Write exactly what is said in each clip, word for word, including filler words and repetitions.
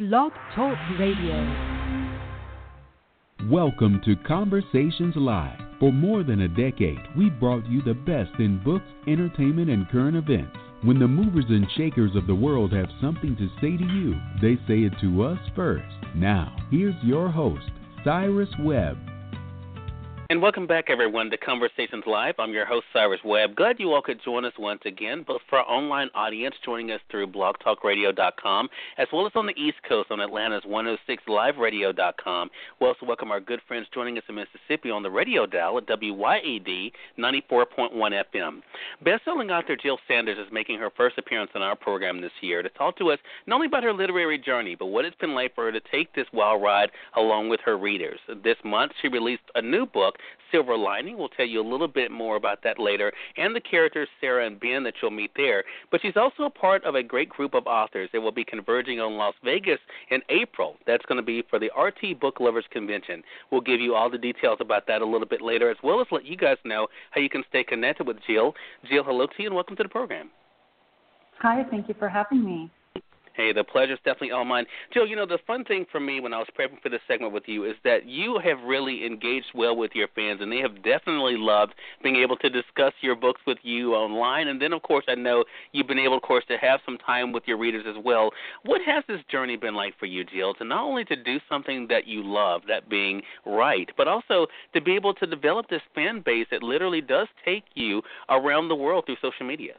Blog Talk Radio. Welcome to Conversations Live. For more than a decade, we've brought you the best in books, entertainment, and current events. When the movers and shakers of the world have something to say to you, they say it to us first. Now, here's your host, Cyrus Webb. And welcome back, everyone, to Conversations Live. I'm your host, Cyrus Webb. Glad you all could join us once again, both for our online audience joining us through blog talk radio dot com, as well as on the East Coast on Atlanta's one oh six live radio dot com. We also welcome our good friends joining us in Mississippi on the radio dial at W Y A D ninety-four point one F M. Best-selling author Jill Sanders is making her first appearance on our program this year to talk to us not only about her literary journey, but what it's been like for her to take this wild ride along with her readers. This month, she released a new book, Silver Lining. We'll tell you a little bit more about that later, and the characters Sarah and Ben that you'll meet there. But she's also a part of a great group of authors that will be converging on Las Vegas in April. That's going to be for the R T Book Lovers Convention. We'll give you all the details about that a little bit later, as well as let you guys know how you can stay connected with Jill. Jill, hello to you, and welcome to the program. Hi, thank you for having me. Hey, the pleasure's definitely all mine. Jill, you know, the fun thing for me when I was prepping for this segment with you is that you have really engaged well with your fans, and they have definitely loved being able to discuss your books with you online. And then, of course, I know you've been able, of course, to have some time with your readers as well. What has this journey been like for you, Jill, to not only to do something that you love, that being write, but also to be able to develop this fan base that literally does take you around the world through social media?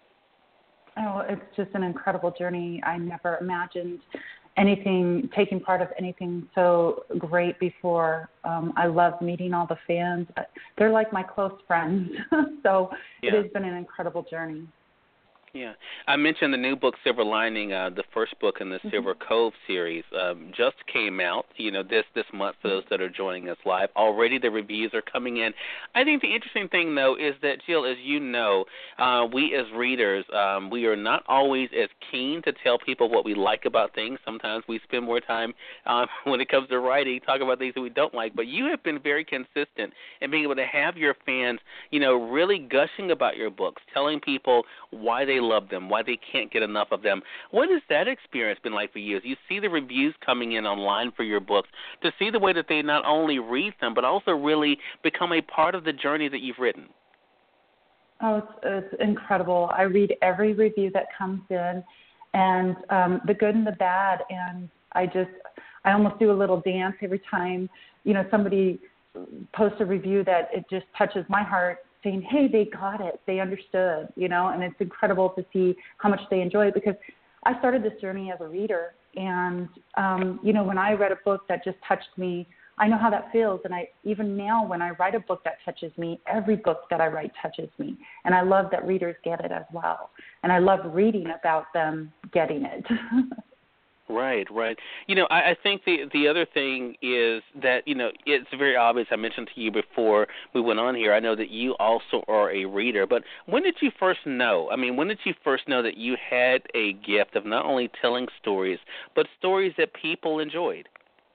Oh, it's just an incredible journey. I never imagined anything, taking part of anything so great before. Um, I love meeting all the fans. They're like my close friends. so yeah. It has been an incredible journey. Yeah. I mentioned the new book, Silver Lining, uh, the first book in the mm-hmm. Silver Cove series, um, just came out, you know, this, this month for those that are joining us live. Already the reviews are coming in. I think the interesting thing, though, is that, Jill, as you know, uh, we as readers, um, we are not always as keen to tell people what we like about things. Sometimes we spend more time uh, when it comes to writing talking about things that we don't like. But you have been very consistent in being able to have your fans, you know, really gushing about your books, telling people why they love them, why they can't get enough of them. What has that experience been like for you as you see the reviews coming in online for your books, to see the way that they not only read them but also really become a part of the journey that you've written? Oh, it's, it's incredible. I read every review that comes in, and um, the good and the bad, and I just, I almost do a little dance every time, you know, somebody posts a review that it just touches my heart, saying, hey, they got it, they understood, you know, and it's incredible to see how much they enjoy it, because I started this journey as a reader, and, um, you know, when I read a book that just touched me, I know how that feels, and I even now when I write a book that touches me, every book that I write touches me, and I love that readers get it as well, and I love reading about them getting it. Right, right. You know, I, I think the the other thing is that, you know, it's very obvious. I mentioned to you before we went on here, I know that you also are a reader, but when did you first know? I mean, when did you first know that you had a gift of not only telling stories, but stories that people enjoyed?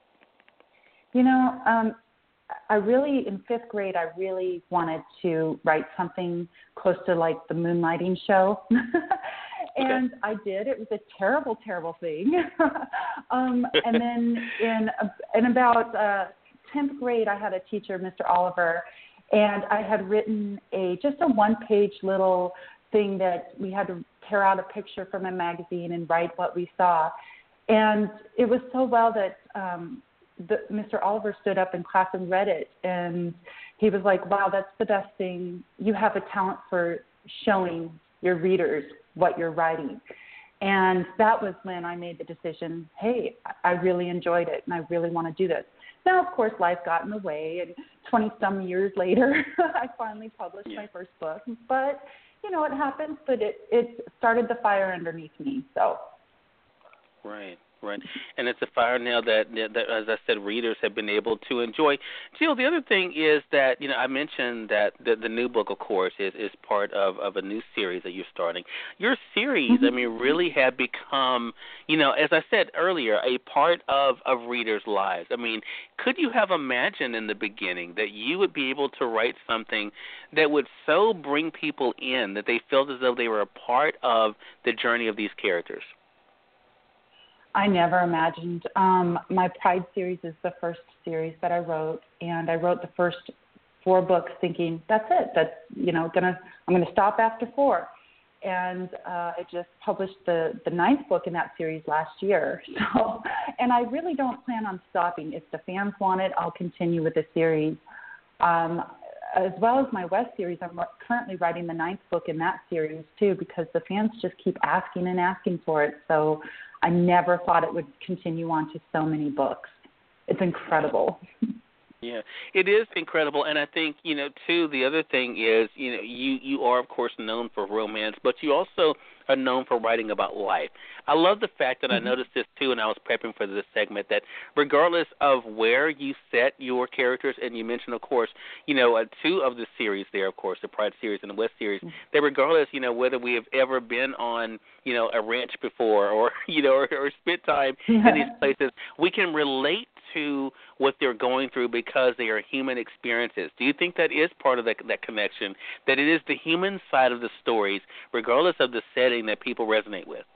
You know, um, I really, in fifth grade, I really wanted to write something close to like the Moonlighting Show. And okay. I did. It was a terrible, terrible thing. um, and then in in about uh, tenth grade, I had a teacher, Mister Oliver, and I had written a just a one-page little thing that we had to tear out a picture from a magazine and write what we saw. And it was so well that um, the, Mister Oliver stood up in class and read it, and he was like, wow, that's the best thing. You have a talent for showing your readers what you're writing. And that was when I made the decision, hey, I really enjoyed it, and I really want to do this. Now, of course, life got in the way, and twenty-some years later, I finally published yeah. my first book. But, you know, it happens, but it, it started the fire underneath me, so. Right. Right, and it's a fire now that, that, as I said, readers have been able to enjoy. Jill, the other thing is that, you know, I mentioned that the, the new book, of course, is, is part of, of a new series that you're starting. Your series, mm-hmm. I mean, really have become, you know, as I said earlier, a part of, of readers' lives. I mean, could you have imagined in the beginning that you would be able to write something that would so bring people in that they felt as though they were a part of the journey of these characters? I never imagined. Um, my Pride series is the first series that I wrote, and I wrote the first four books thinking, that's it. That's, you know, gonna I'm going to stop after four. And uh, I just published the, the ninth book in that series last year. So, and I really don't plan on stopping. If the fans want it, I'll continue with the series. Um, as well as my West series, I'm currently writing the ninth book in that series too, because the fans just keep asking and asking for it. So I never thought it would continue on to so many books. It's incredible. Yeah, it is incredible, and I think, you know, too, the other thing is, you know, you, you are, of course, known for romance, but you also are known for writing about life. I love the fact that mm-hmm. I noticed this, too, and I was prepping for this segment, that regardless of where you set your characters, and you mentioned, of course, you know, uh, two of the series there, of course, the Pride series and the West series, mm-hmm. that regardless, you know, whether we have ever been on, you know, a ranch before or, you know, or, or spent time yeah. in these places, we can relate to what they're going through because they are human experiences. Do you think that is part of that, that connection, that it is the human side of the stories, regardless of the setting, that people resonate with?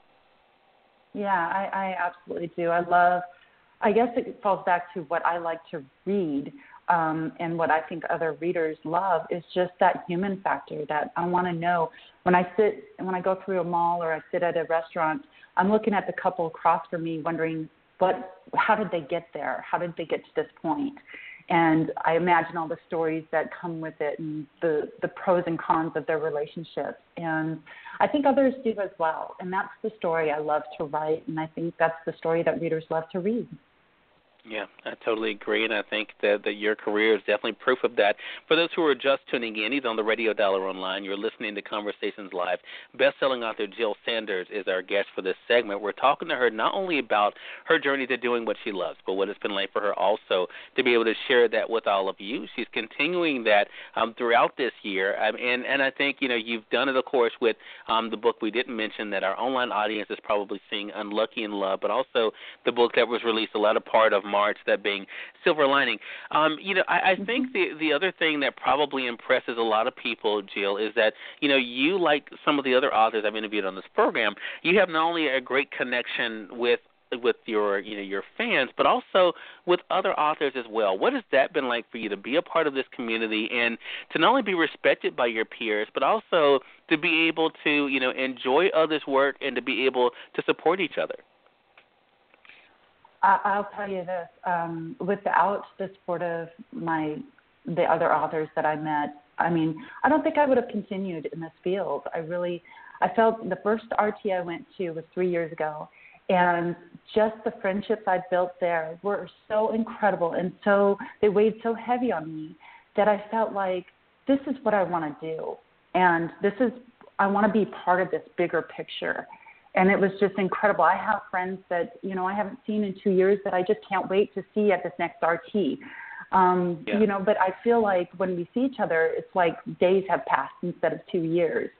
Yeah, I, I absolutely do. I love, I guess it falls back to what I like to read, um, and what I think other readers love is just that human factor, that I want to know. When I sit, when I go through a mall or I sit at a restaurant, I'm looking at the couple across from me wondering, But how did they get there? How did they get to this point? And I imagine all the stories that come with it and the, the pros and cons of their relationship. And I think others do as well. And that's the story I love to write, and I think that's the story that readers love to read. Yeah, I totally agree, and I think that, that your career is definitely proof of that. For those who are just tuning in, either on the radio dial or online, you're listening to Conversations Live. Best-selling author Jill Sanders is our guest for this segment. We're talking to her not only about her journey to doing what she loves, but what it's been like for her also to be able to share that with all of you. She's continuing that um, throughout this year, um, and, and I think, you know, you've done it, of course, with um, the book we didn't mention that our online audience is probably seeing, Unlucky in Love, but also the book that was released the latter part of March, that being Silver Lining. Um, you know, I, I think the the other thing that probably impresses a lot of people, Jill, is that, you know, you, like some of the other authors I've interviewed on this program, you have not only a great connection with with your, you know, your fans, but also with other authors as well. What has that been like for you to be a part of this community and to not only be respected by your peers, but also to be able to, you know, enjoy others' work and to be able to support each other? I'll tell you this, um, without the support of my, the other authors that I met, I mean, I don't think I would have continued in this field. I really, I felt the first R T I went to was three years ago, and just the friendships I built there were so incredible and so, they weighed so heavy on me that I felt like this is what I want to do. And this is, I want to be part of this bigger picture. And it was just incredible. I have friends that, you know, I haven't seen in two years that I just can't wait to see at this next R T. Um, yeah. You know, but I feel like when we see each other, it's like days have passed instead of two years.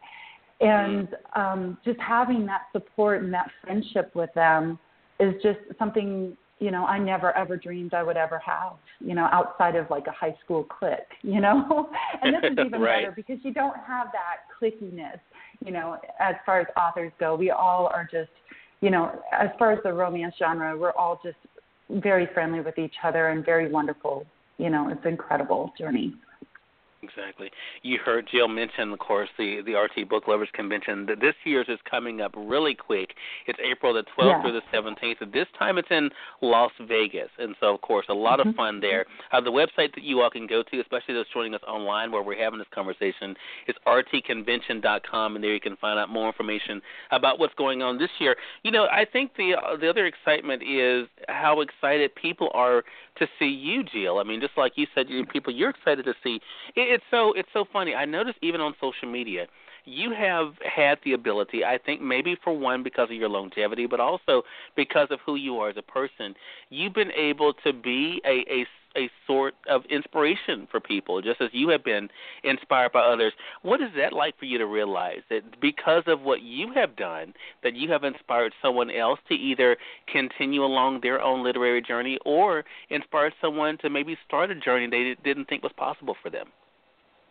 And mm. um, just having that support and that friendship with them is just something, you know, I never, ever dreamed I would ever have, you know, outside of like a high school clique, you know. And this is even right. better because you don't have that cliquiness. You know, as far as authors go, we all are just, you know, as far as the romance genre, we're all just very friendly with each other and very wonderful. You know, it's an incredible journey. Exactly. You heard Jill mention, of course, the, the R T Book Lovers Convention. That this year's is coming up really quick. It's April the twelfth yeah. through the seventeenth. And this time it's in Las Vegas. And so, of course, a lot mm-hmm. of fun there. Uh, the website that you all can go to, especially those joining us online where we're having this conversation, is r t convention dot com. And there you can find out more information about what's going on this year. You know, I think the uh, the other excitement is how excited people are to see you, Jill. I mean, just like you said, you people you're excited to see. It, It's so it's so funny. I noticed even on social media, you have had the ability, I think maybe for one because of your longevity, but also because of who you are as a person, you've been able to be a, a, a sort of inspiration for people, just as you have been inspired by others. What is that like for you to realize that because of what you have done, that you have inspired someone else to either continue along their own literary journey or inspired someone to maybe start a journey they didn't think was possible for them?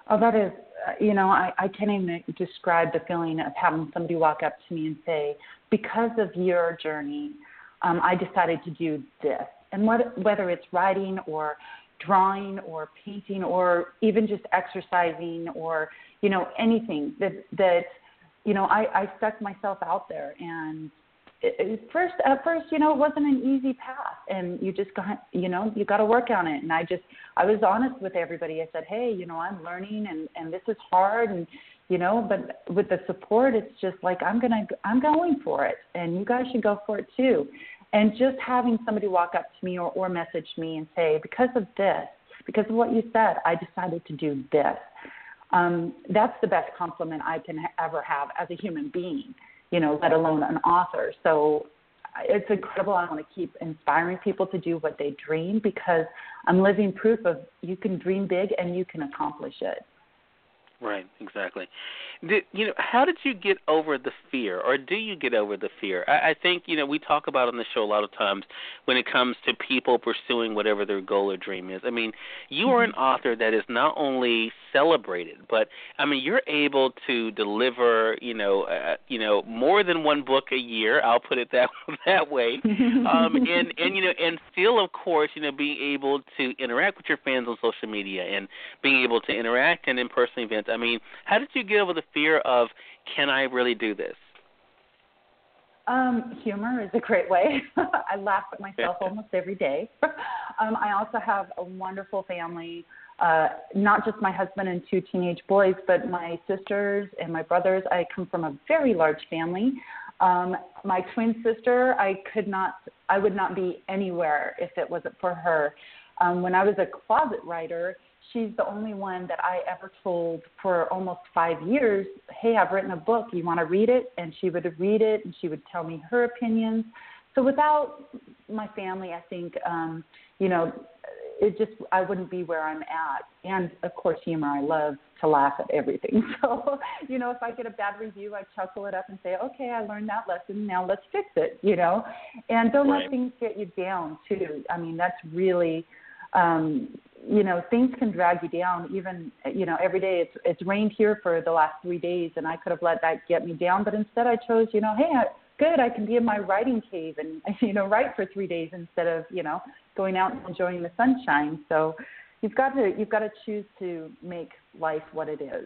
Oh, that is, uh, you know, I, I can't even describe the feeling of having somebody walk up to me and say, because of your journey, um, I decided to do this. And what, whether it's writing or drawing or painting or even just exercising or, you know, anything that, that you know, I, I stuck myself out there. And it, it first, at first, you know, it wasn't an easy path. And you just got, you know, you got to work on it. And I just, I was honest with everybody. I said, hey, you know, I'm learning and, and this is hard. And, you know, but with the support, it's just like, I'm going to, I'm going for it. And you guys should go for it too. And just having somebody walk up to me or, or message me and say, because of this, because of what you said, I decided to do this. Um, that's the best compliment I can ha- ever have as a human being, you know, let alone an author. So it's incredible. I want to keep inspiring people to do what they dream because I'm living proof of you can dream big and you can accomplish it. Right, exactly. Did, you know, how did you get over the fear, or do you get over the fear? I, I think, you know, we talk about on the show a lot of times when it comes to people pursuing whatever their goal or dream is. I mean, you are an author that is not only celebrated, but, I mean, you're able to deliver, you know, uh, you know, more than one book a year, I'll put it that that way, um, and, and, you know, and still, of course, you know, being able to interact with your fans on social media and being able to interact in in-person events. I mean, how did you get over the fear of, can I really do this? Um, humor is a great way. I laugh at myself almost every day. um, I also have a wonderful family, uh, not just my husband and two teenage boys, but my sisters and my brothers. I come from a very large family. Um, my twin sister, I could not, I would not be anywhere if it wasn't for her. Um, when I was a closet writer, she's the only one that I ever told for almost five years, hey, I've written a book. You want to read it? And she would read it, and she would tell me her opinions. So without my family, I think, um, you know, it just, I wouldn't be where I'm at. And, of course, humor. I love to laugh at everything. So, you know, if I get a bad review, I chuckle it up and say, okay, I learned that lesson. Now let's fix it, you know. And don't right. let things get you down, too. I mean, that's really um, – you know, things can drag you down. Even, you know, every day it's it's rained here for the last three days, and I could have let that get me down. But instead, I chose, you know, hey, I, good, I can be in my writing cave and you know write for three days instead of you know going out and enjoying the sunshine. So you've got to you've got to choose to make life what it is.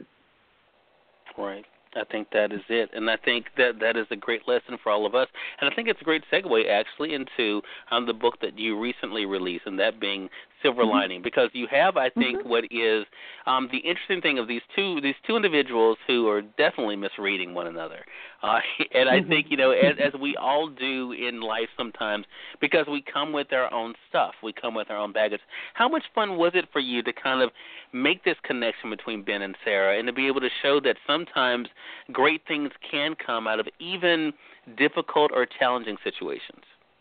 Right. I think that is it, and I think that that is a great lesson for all of us. And I think it's a great segue, actually, into um, the book that you recently released, and that being Silver mm-hmm. Lining, because you have, I think, mm-hmm. what is um, the interesting thing of these two these two individuals who are definitely misreading one another. Uh, and I mm-hmm. think, you know, as, as we all do in life sometimes, because we come with our own stuff, we come with our own baggage. How much fun was it for you to kind of make this connection between Ben and Sarah and to be able to show that sometimes great things can come out of even difficult or challenging situations?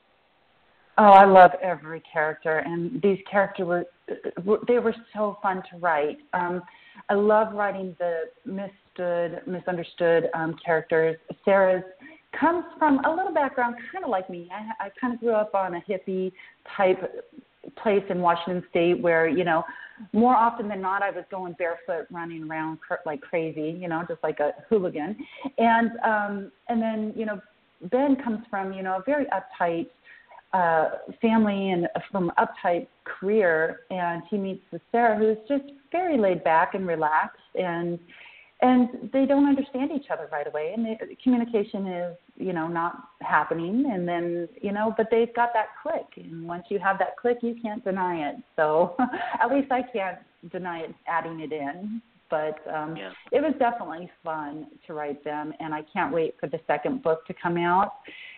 Oh, I love every character, and these characters were, they were so fun to write. Um, I love writing the misstood, misunderstood um, characters. Sarah's comes from a little background kind of like me. I, I kind of grew up on a hippie type place in Washington State where, you know, more often than not, I was going barefoot, running around like crazy, you know, just like a hooligan. And um, and then, you know, Ben comes from, you know, a very uptight uh, family and from uptight career, and he meets with Sarah, who's just very laid back and relaxed, and and they don't understand each other right away, and the communication is, you know, not happening, and then, you know, but they've got that click, and once you have that click, you can't deny it. So at least I can't deny it, adding it in. But um, yeah. It was definitely fun to write them, and I can't wait for the second book to come out.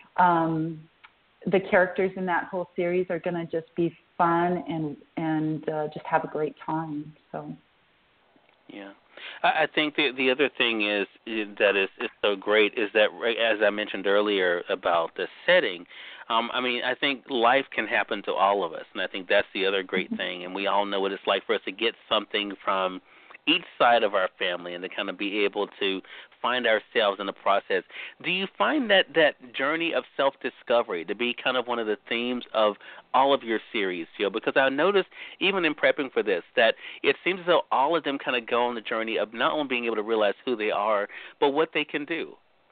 Um, the characters in that whole series are going to just be fun and and uh, just have a great time. So, yeah. I think the the other thing is that is, is so great is that, as I mentioned earlier about the setting, um, I mean, I think life can happen to all of us, and I think that's the other great thing, and we all know what it's like for us to get something from each side of our family and to kind of be able to find ourselves in the process. Do you find that that journey of self-discovery to be kind of one of the themes of all of your series, Jill? Because I noticed, even in prepping for this, that it seems as though all of them kind of go on the journey of not only being able to realize who they are, but what they can do.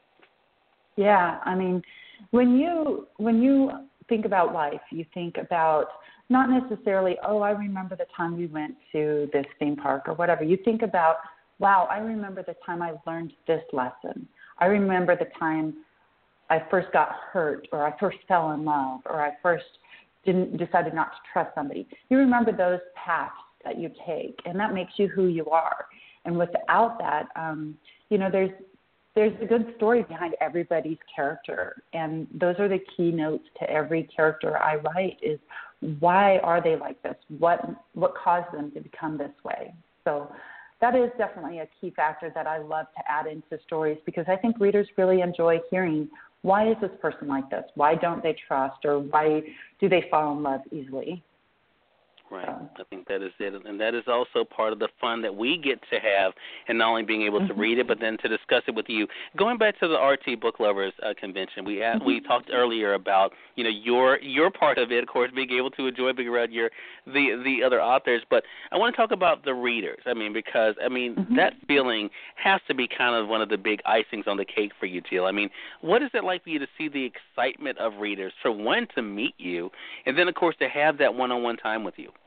Yeah, I mean, when you when you think about life, you think about not necessarily, oh, I remember the time we went to this theme park or whatever. You think about, wow, I remember the time I learned this lesson. I remember the time I first got hurt, or I first fell in love, or I first didn't decided not to trust somebody. You remember those paths that you take, and that makes you who you are. And without that, um, you know, there's there's a good story behind everybody's character, and those are the keynotes to every character I write is why are they like this? What what caused them to become this way? So that is definitely a key factor that I love to add into stories, because I think readers really enjoy hearing, why is this person like this? Why don't they trust, or why do they fall in love easily? Right. I think that is it. And that is also part of the fun that we get to have, and not only being able to mm-hmm. read it, but then to discuss it with you. Going back to the R T Book Lovers uh, Convention, we had, mm-hmm. we talked earlier about, you know, your your part of it, of course, being able to enjoy being around your the the other authors. But I want to talk about the readers. I mean, because, I mean, mm-hmm. that feeling has to be kind of one of the big icings on the cake for you, Jill. I mean, what is it like for you to see the excitement of readers, for one, to meet you, and then, of course, to have that one-on-one time with you?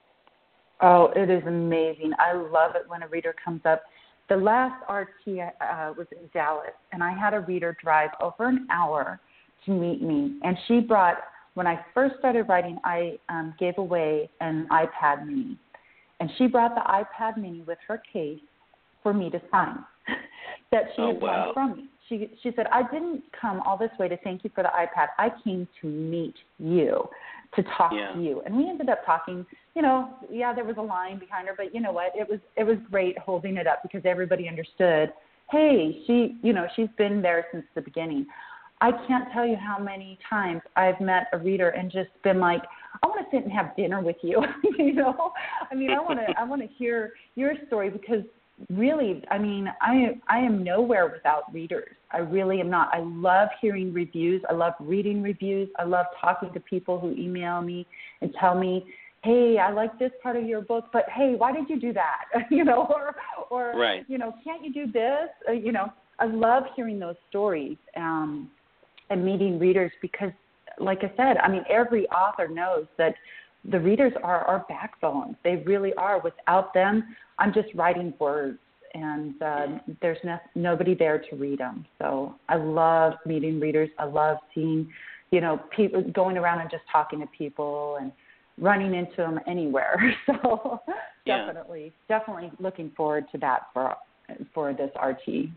Oh, it is amazing. I love it when a reader comes up. The last R T uh, was in Dallas, and I had a reader drive over an hour to meet me. And she brought, when I first started writing, I um, gave away an iPad mini. And she brought the iPad mini with her case for me to sign that she oh, had wow. won from me. She, she said, I didn't come all this way to thank you for the iPad. I came to meet you, to talk yeah. to you. And we ended up talking, you know, yeah, there was a line behind her, but you know what? It was it was great holding it up, because everybody understood, hey, she, you know, she's been there since the beginning. I can't tell you how many times I've met a reader and just been like, I want to sit and have dinner with you. you know, I mean, I want to I want to hear your story, because really, I mean, I I am nowhere without readers. I really am not. I love hearing reviews. I love reading reviews. I love talking to people who email me and tell me, hey, I like this part of your book, but hey, why did you do that? you know, or, or right. you know, can't you do this? Uh, you know, I love hearing those stories um, and meeting readers, because, like I said, I mean, every author knows that the readers are our backbone. They really are. Without them, I'm just writing words, and uh, there's no, nobody there to read them. So I love meeting readers. I love seeing, you know, people going around and just talking to people and running into them anywhere. So yeah. definitely, definitely looking forward to that for for this R T.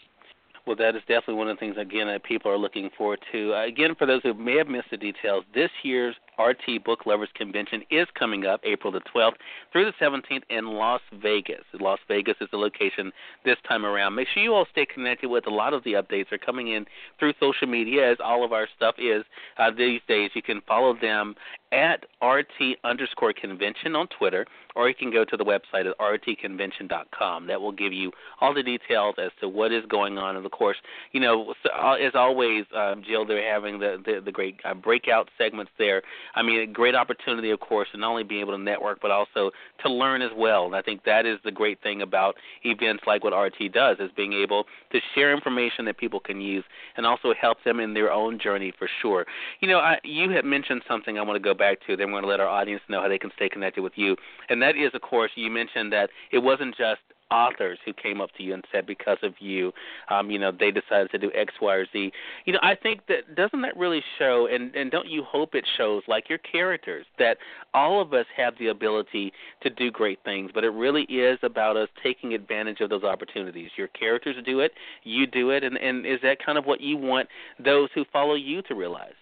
Well, that is definitely one of the things, again, that people are looking forward to. Uh, again, for those who may have missed the details, this year's R T Book Lovers Convention is coming up April the twelfth through the seventeenth in Las Vegas. Las Vegas is the location this time around. Make sure you all stay connected with a lot of the updates are coming in through social media, as all of our stuff is uh, these days. You can follow them at R T underscore convention on Twitter, or you can go to the website at R T convention dot com. That will give you all the details as to what is going on. And, of course, you know, as always, um, Jill, they're having the, the, the great uh, breakout segments there. I mean, a great opportunity, of course, to not only be able to network, but also to learn as well. And I think that is the great thing about events like what R T does, is being able to share information that people can use, and also help them in their own journey for sure. You know, I, you had mentioned something I want to go back to. Then we're going to let our audience know how they can stay connected with you. And that is, of course, you mentioned that it wasn't just authors who came up to you and said, because of you, um, you know, they decided to do X, Y, or Z. You know, I think that, doesn't that really show, and, and don't you hope it shows, like your characters, that all of us have the ability to do great things, but it really is about us taking advantage of those opportunities. Your characters do it, you do it, and, and is that kind of what you want those who follow you to realize?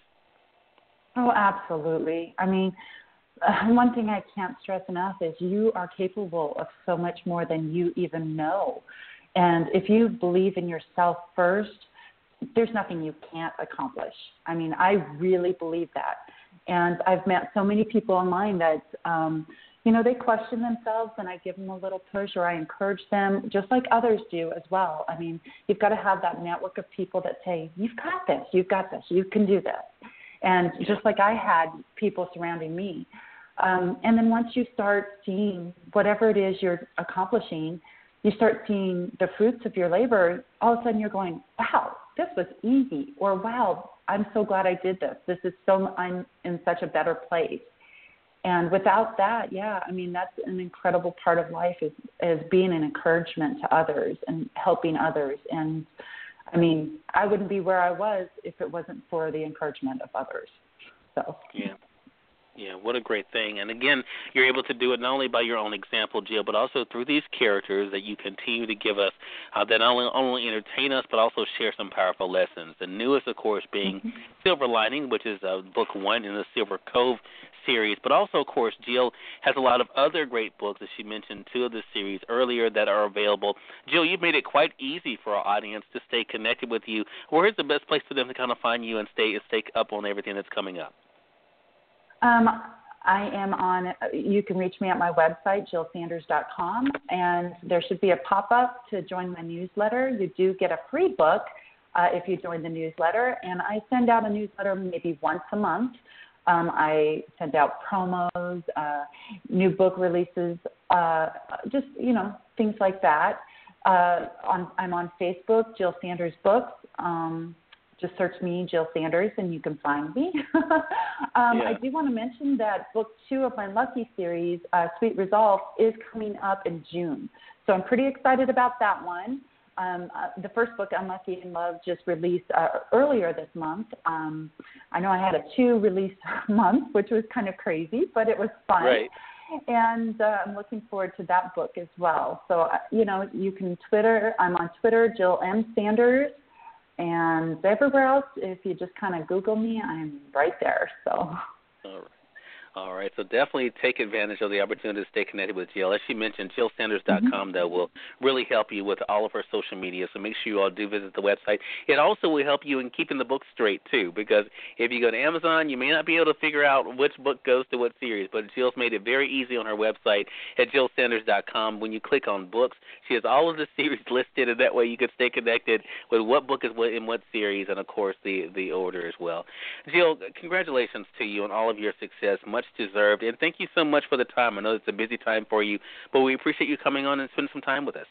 Oh, absolutely. I mean, Uh, one thing I can't stress enough is you are capable of so much more than you even know. And if you believe in yourself first, there's nothing you can't accomplish. I mean, I really believe that. And I've met so many people online that, um, you know, they question themselves and I give them a little push or I encourage them just like others do as well. I mean, you've got to have that network of people that say, you've got this, you've got this, you can do this. And just like I had people surrounding me. Um, and then once you start seeing whatever it is you're accomplishing, you start seeing the fruits of your labor, all of a sudden you're going, wow, this was easy. Or, wow, I'm so glad I did this. This is so, I'm in such a better place. And without that, yeah, I mean, that's an incredible part of life is, is being an encouragement to others and helping others. And, I mean, I wouldn't be where I was if it wasn't for the encouragement of others. So, yeah. Yeah, what a great thing. And, again, you're able to do it not only by your own example, Jill, but also through these characters that you continue to give us uh, that not only, only entertain us but also share some powerful lessons. The newest, of course, being mm-hmm. Silver Lining, which is uh, book one in the Silver Cove series. But also, of course, Jill has a lot of other great books, as she mentioned two of the series earlier, that are available. Jill, you've made it quite easy for our audience to stay connected with you. Where is the best place for them to kind of find you and stay, stay up on everything that's coming up? Um, I am on, you can reach me at my website, jill sanders dot com, and there should be a pop-up to join my newsletter. You do get a free book uh, if you join the newsletter, and I send out a newsletter maybe once a month. Um, I send out promos, uh, new book releases, uh, just, you know, things like that. Uh, on, I'm on Facebook, Jill Sanders Books. Um, Just search me, Jill Sanders, and you can find me. um, yeah. I do want to mention that book two of my Lucky series, uh, Sweet Resolve, is coming up in June. So I'm pretty excited about that one. Um, uh, the first book, Unlucky in Love, just released uh, earlier this month. Um, I know I had a two-release month, which was kind of crazy, but it was fun. Right. And uh, I'm looking forward to that book as well. So, uh, you know, you can Twitter. I'm on Twitter, Jill M. Sanders. And everywhere else, if you just kind of Google me, I'm right there. So. All right. All right, so definitely take advantage of the opportunity to stay connected with Jill. As she mentioned, jill sanders dot com, mm-hmm. that will really help you with all of her social media, so make sure you all do visit the website. It also will help you in keeping the books straight, too, because if you go to Amazon, you may not be able to figure out which book goes to what series, but Jill's made it very easy on her website at jill sanders dot com. When you click on books, she has all of the series listed, and that way you can stay connected with what book is in what series and, of course, the, the order as well. Jill, congratulations to you on all of your success. Much deserved, and thank you so much for the time. I know it's a busy time for you, but we appreciate you coming on and spending some time with us.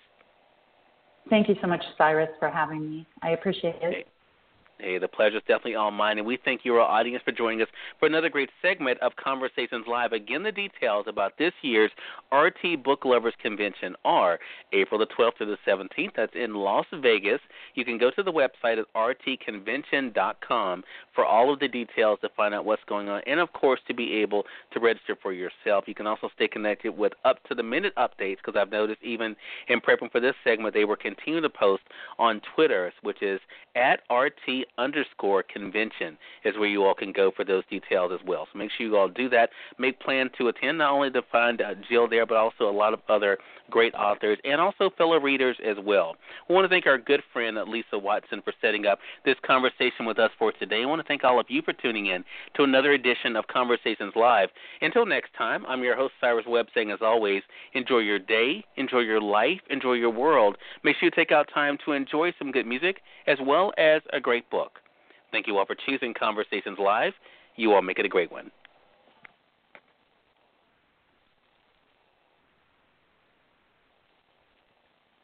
Thank you so much, Cyrus, for having me. I appreciate it. Hey. Hey, the pleasure is definitely all mine, and we thank you, our audience, for joining us for another great segment of Conversations Live. Again, the details about this year's R T Book Lovers Convention are April the twelfth to the seventeenth. That's in Las Vegas. You can go to the website at r t convention dot com for all of the details to find out what's going on, and, of course, to be able to register for yourself. You can also stay connected with up-to-the-minute updates, because I've noticed even in prepping for this segment, they will continue to post on Twitter, which is at R T underscore convention is where you all can go for those details as well. So make sure you all do that. Make plans to attend, not only to find uh, Jill there, but also a lot of other great authors and also fellow readers as well. We want to thank our good friend Lisa Watson for setting up this conversation with us for today. I want to thank all of you for tuning in to another edition of Conversations Live. Until next time, I'm your host, Cyrus Webb, saying as always, enjoy your day, enjoy your life, enjoy your world. Make sure you take out time to enjoy some good music as well as a great book. Thank you all for choosing Conversations Live. You all make it a great one.